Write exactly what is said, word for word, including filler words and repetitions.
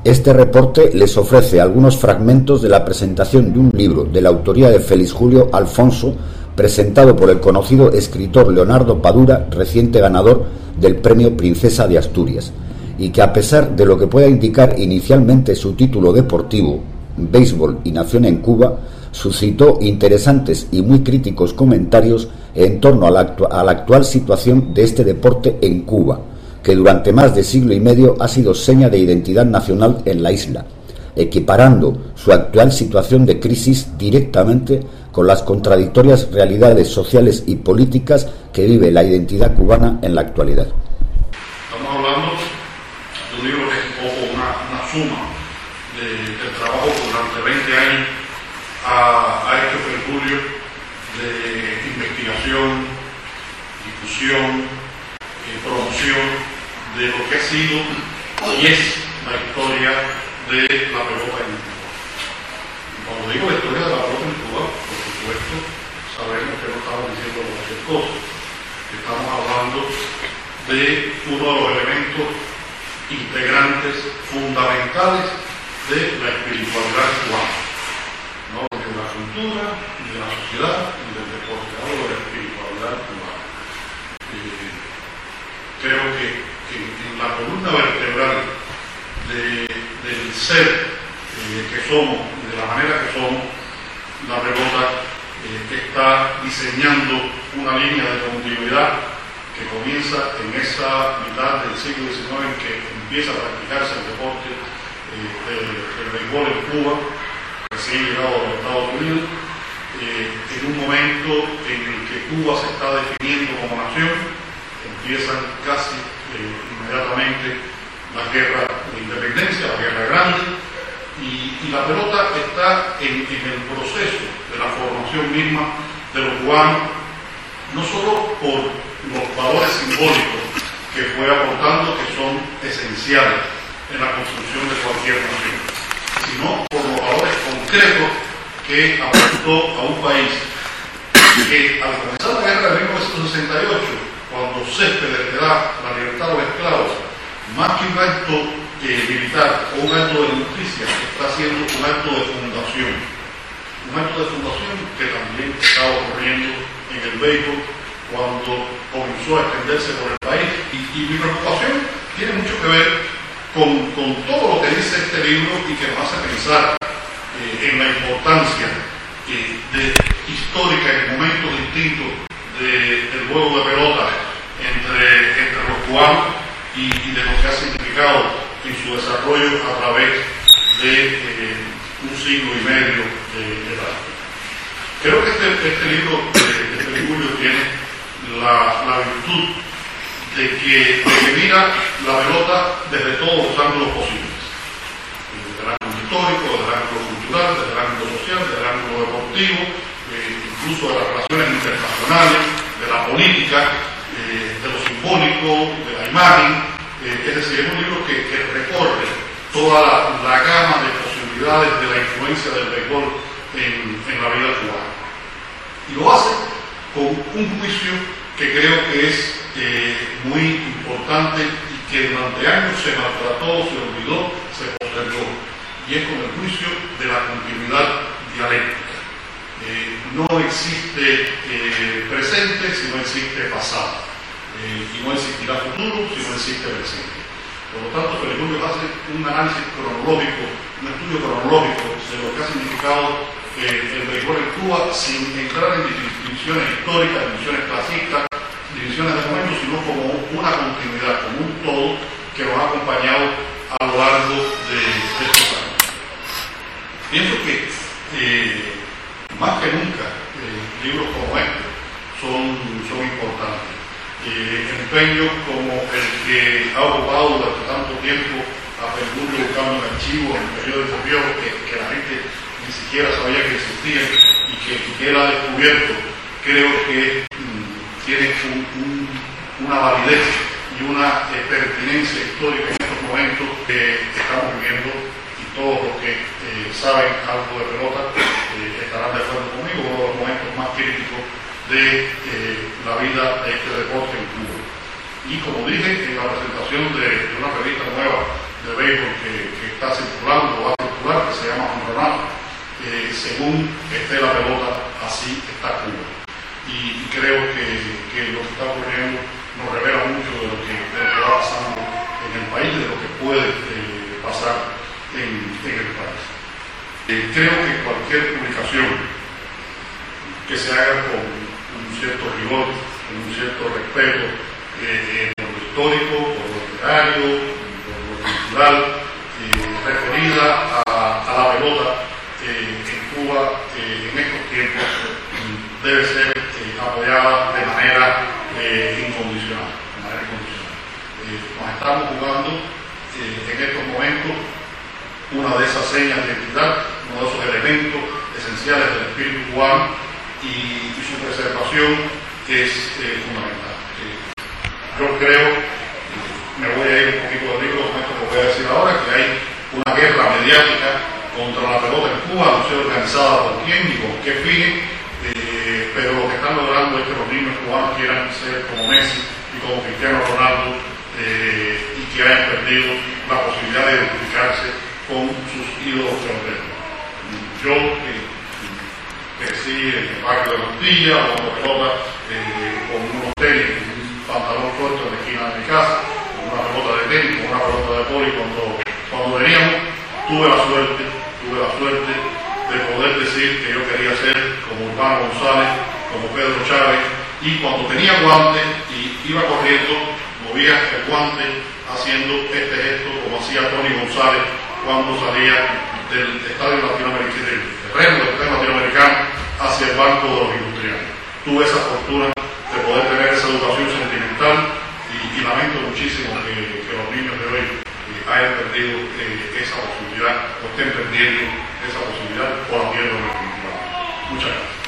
Este reporte les ofrece algunos fragmentos de la presentación de un libro de la autoría de Félix Julio Alfonso, presentado por el conocido escritor Leonardo Padura, reciente ganador del Premio Princesa de Asturias, y que, a pesar de lo que pueda indicar inicialmente su título deportivo, Béisbol y Nación en Cuba, suscitó interesantes y muy críticos comentarios en torno a la, actu- a la actual situación de este deporte en Cuba, que durante más de siglo y medio ha sido seña de identidad nacional en la isla, equiparando su actual situación de crisis directamente con las contradictorias realidades sociales y políticas que vive la identidad cubana en la actualidad. Estamos hablando de un libro que es un poco una, una suma de, del trabajo que durante veinte años ha, ha hecho Perjulio de investigación, difusión, eh, promoción de lo que ha sido y es la historia de la pelota en Cuba. Cuando digo la historia de la pelota en Cuba, por supuesto, sabemos que no estamos diciendo cualquier cosa. Estamos hablando de uno de los elementos integrantes fundamentales de la espiritualidad cubana, no de la cultura, ni de la sociedad, ni del deporte. Hablo de la espiritualidad cubana. Eh, creo que, que en la columna vertebral de, del ser eh, que somos y de la manera que somos, la pelota eh, que está diseñando una línea de continuidad que comienza en esa mitad del siglo diecinueve en que empieza a practicarse el deporte eh, del, del béisbol en Cuba, recién llegado a los Estados Unidos, eh, en un momento en el que Cuba se está definiendo como nación. Empiezan casi eh, inmediatamente las guerras de independencia, la guerra grande, y, y la pelota está en, en el proceso de la formación misma de los cubanos, no solo por los valores simbólicos que fue aportando, que son esenciales en la construcción de cualquier nación, sino por los valores concretos que aportó a un país que, al comenzar la guerra de mil novecientos sesenta y ocho, cuando Céspedes le da la libertad a los esclavos, más que un acto eh, militar o un acto de justicia, está haciendo un acto de fundación. Un acto de fundación que también estaba ocurriendo en el béisbol cuando comenzó a extenderse por el país. Y, y mi preocupación tiene mucho que ver con, con todo lo que dice este libro y que nos hace pensar eh, en la importancia eh, de, histórica en momentos distintos de, del juego de pelota entre, entre los cubanos y, y de lo que ha significado en su desarrollo a través de eh, un siglo y medio de, de edad. Creo que este, este libro de, de Perjulio tiene la, la virtud de que, de que mira la pelota desde todos los ángulos posibles, desde el ángulo histórico, desde el ángulo cultural, desde el ángulo social, desde el ángulo deportivo, eh, incluso de las relaciones internacionales, de la política, eh, de lo simbólico, de la imagen. Eh, es decir, es un libro que, que recorre toda la, la gama de posibilidades de la influencia del béisbol en, en la vida cubana. Y lo hace con un juicio que creo que es eh, muy importante y que durante años se maltrató, se olvidó, se postergó, y es con el juicio de la continuidad dialéctica. Eh, no existe eh, presente si no existe pasado, eh, y no existirá futuro si no existe presente. Por lo tanto, Perjulio hace un análisis cronológico, un estudio cronológico de lo que ha significado eh, el béisbol en Cuba, sin entrar en divisiones históricas, divisiones clasistas, divisiones de momentos, sino como una continuidad, como un todo que nos ha acompañado a lo largo de, de estos años. Pienso que eh, más que nunca eh, libros como este son, son importantes. Eh, empeños como el que ha ocupado durante tanto tiempo a Perjulio buscando en archivos, en periódicos viejos que, que la gente ni siquiera sabía que existían y que, y que él ha descubierto, creo que mmm, tiene un, un, una validez y una eh, pertinencia histórica en estos momentos que estamos viviendo, y todos los que eh, saben algo de pelota eh, estarán de acuerdo conmigo. Uno de los momentos más críticos de eh, la vida de este deporte en Cuba. Y como dije en la presentación de, de una revista nueva de béisbol que, que está circulando o va a circular, que se llama jonronazo. Eh, según esté la pelota, así está Cuba. Y, y creo que, que lo que está ocurriendo nos revela mucho de lo que, de lo que va pasando en el país, de lo que puede eh, pasar en, en el país. Eh, creo que cualquier publicación que se haga con un cierto rigor, con un cierto respeto eh, eh, por lo histórico, por lo literario, por lo cultural, eh, referida a, a la pelota eh, en Cuba eh, en estos tiempos, debe ser eh, apoyada de manera eh, incondicional. De manera incondicional. Eh, nos estamos jugando eh, en estos momentos una de esas señas de identidad, uno de esos elementos esenciales del espíritu cubano, y, y su preservación es eh, fundamental. Eh, yo creo, eh, me voy a ir un poquito de rico con esto que voy a decir ahora, que hay una guerra mediática contra la pelota en Cuba, no sé organizada por quién ni con qué fin, eh, pero lo que están logrando es que los niños cubanos quieran ser como Messi y como Cristiano Ronaldo, eh, y que hayan perdido la posibilidad de identificarse con sus ídolos peloteros. Yo eh, crecí en el barrio de la Villa, jugando pelota eh, con unos tenis, un pantalón corto en la esquina de mi casa, con una pelota de tenis, con una pelota de poli. Cuando, cuando veníamos, tuve la suerte, tuve la suerte de poder decir que yo quería ser como Urbano González, como Pedro Chávez, y cuando tenía guante y iba corriendo, movía el guante haciendo este gesto como hacía Tony González cuando salía del estadio latinoamericano, del terreno del estadio latinoamericano hacia el banco de los industriales. Tuve esa fortuna de poder tener esa educación sentimental y, y lamento muchísimo que, que los niños de hoy eh, hayan perdido eh, esa posibilidad o estén perdiendo esa posibilidad por la mierda de los. Muchas gracias.